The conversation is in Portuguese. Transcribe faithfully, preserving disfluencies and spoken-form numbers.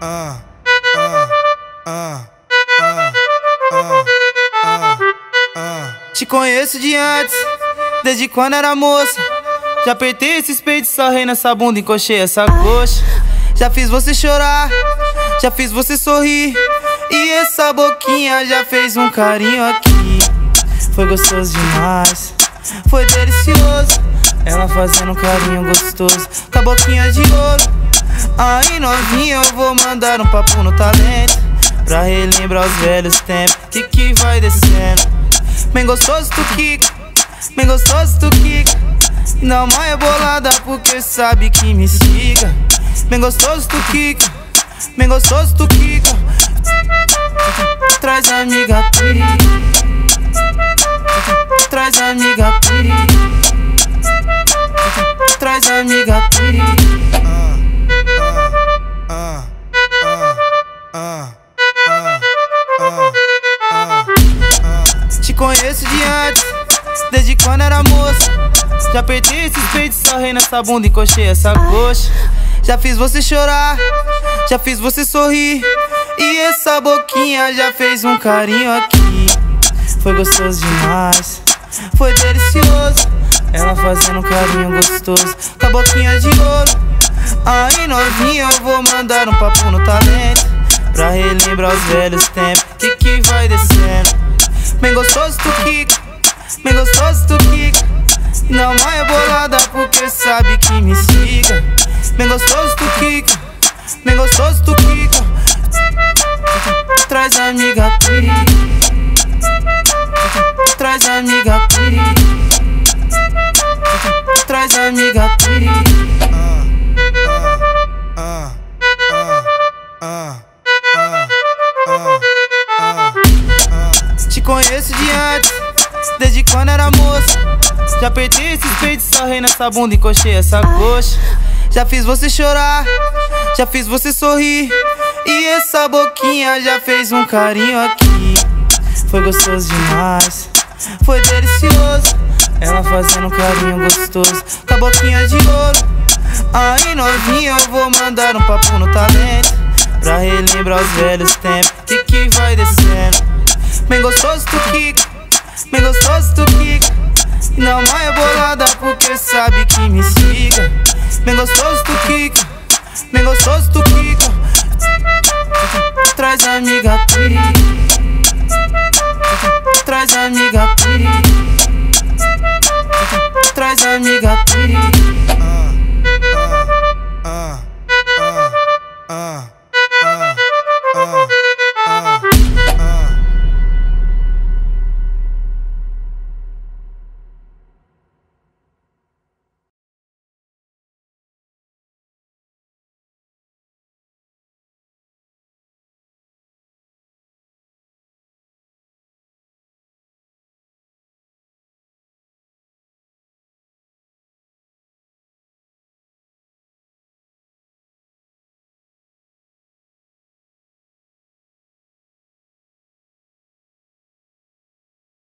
ah, ah, ah, ah, ah, ah, ah. Te conheço de antes, desde quando era moça. Já apertei esses peitos, sarrei nessa bunda, encoxei essa coxa. Já fiz você chorar, já fiz você sorrir, e essa boquinha já fez um carinho aqui. Foi gostoso demais, foi delicioso, ela fazendo um carinho gostoso com a boquinha de ouro. Aí novinha, eu vou mandar um papo no talento, pra relembrar os velhos tempos, que que vai descendo. Bem gostoso tu quica, bem gostoso tu quica, não maia bolada porque sabe que me instiga. Bem gostoso tu quica, bem gostoso tu quica, traz amiga tri, traz amiga tri, traz amiga tri. Ah, ah, ah, ah, ah, ah, ah. Te conheço de antes, desde quando era moça. Já apertei esses peitos, sarrei nessa bunda, encoxei essa coxa. Já fiz você chorar, já fiz você sorrir, e essa boquinha já fez um carinho aqui. Foi gostoso demais, foi delicioso, ela fazendo um carinho gostoso com a boquinha de ouro. Aí novinha, eu vou mandar um papo no talento, pra relembrar os velhos tempos, que que vai descendo. Bem gostoso tu quica, bem gostoso tu quica, não maia bolada porque sabe que me instiga. Bem gostoso tu quica, bem gostoso tu quica, traz amiga tri, traz amiga tri, traz amiga tri. Ah, ah, ah, ah, ah, ah, ah. Te conheço de antes, desde quando era moça. Já apertei esses peitos, sarrei nessa bunda, encoxei essa coxa. Já fiz você chorar, já fiz você sorrir, e essa boquinha já fez um carinho aqui. Foi gostoso demais, foi delicioso, ela fazendo um carinho gostoso com a boquinha de ouro. Aí novinha, eu vou mandar um papo no talento, pra relembrar os velhos tempos, que que vai descendo. Bem gostoso tu quica, bem gostoso tu quica, não maia bolada porque sabe que me instiga. Bem gostoso tu quica, bem gostoso tu quica, traz amiga tri, traz amiga tri, traz amiga tri.